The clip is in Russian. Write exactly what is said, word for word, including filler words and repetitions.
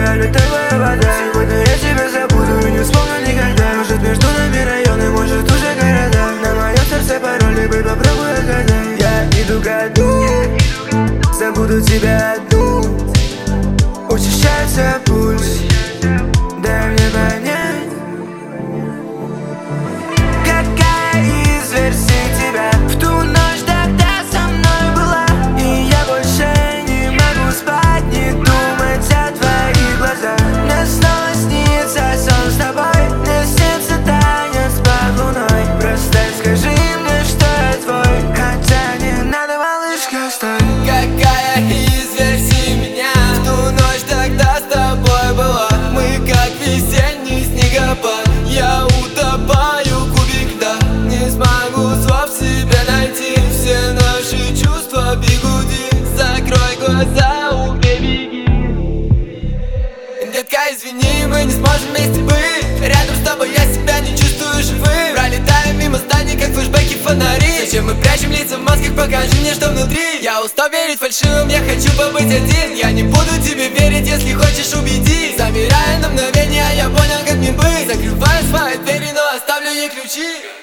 тебя литовая вода. Сегодня я тебя забуду и не вспомню никогда. Может между нами районы, может уже города. На моем сердце пароли, бэй, попробуй отгадай. Я иду ко дну, забуду тебя одну. Учащается пульс, дай мне понять, какая из версий тебя в ту ночь тогда со мной была. И я больше не могу спать, не думать о твоих глазах. Мне снова снится сон с тобой, мне снится танец под луной. Просто скажи мне, что я твой, хотя не надо, малышка, стой. Какая из версий меня в ту ночь тогда с тобой была? Мы как весенний снегопад, я утопаю, кубик льда. Не смогу слов себе найти, все наши чувства бегуди. Закрой глаза, убей, беги. Детка, извини, мы не сможем вместе быть. Рядом с тобой я себя не чувствую живым. Пролетаем мимо зданий, как флешбеки, фонари. Зачем мы прячем лица в масках, покажи мне, что внутри. Я устал верить фальшивым, я хочу побыть один. Я не буду тебе верить, если хочешь убеди. Замирая на мгновение, я понял, как мне быть. Закрываю свои двери, но оставлю ей ключи.